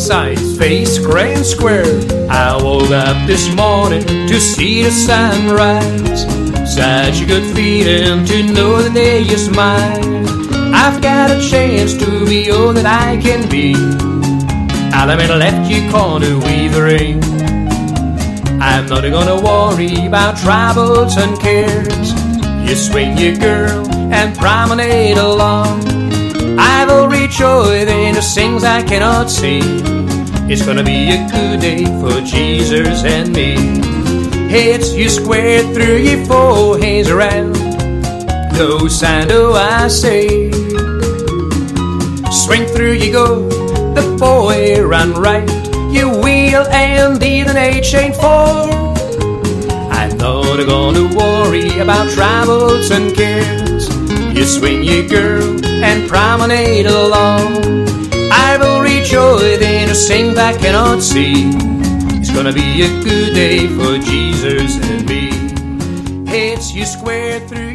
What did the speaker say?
sides, face gray and square. I woke up this morning to see the sunrise. Such a good feeling to know the day is mine. I've got a chance to be all that I can be. I'm in a left you corner with the rain. I'm not gonna worry about troubles and cares. You swing your girl and promenade along. I will rejoice in the things I cannot see. It's gonna be a good day for Jesus and me. Heads you square through your four hands around. No sign do I say. Swing through you go, the boy run right. You wheel and even H ain't for. I'm not gonna worry about troubles and cares. You swing your girl and promenade along. I will rejoice in a thing I cannot see. It's gonna be a good day for Jesus and me. Heads you square through